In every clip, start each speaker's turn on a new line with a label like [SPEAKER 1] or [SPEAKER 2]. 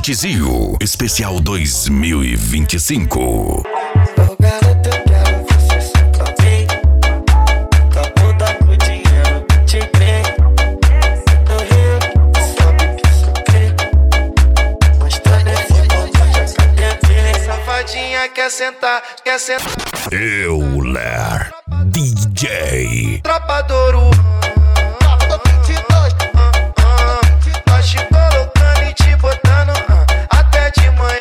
[SPEAKER 1] Tizio, especial 2025.
[SPEAKER 2] Quer sentar, quer sentar.
[SPEAKER 1] Euler DJ
[SPEAKER 2] Tropa Douro. Nós te colocando e te botando até de manhã.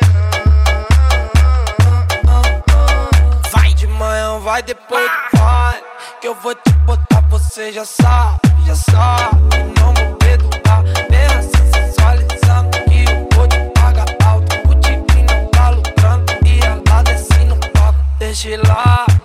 [SPEAKER 2] Vai de manhã, vai depois do pai, que eu vou te botar, você já sabe, já sabe. Não vou perdoar, bem assim sensualizando que eu vou te pagar alto. O tigrinho tá lucrando e ela desce no palco. Deixa lá.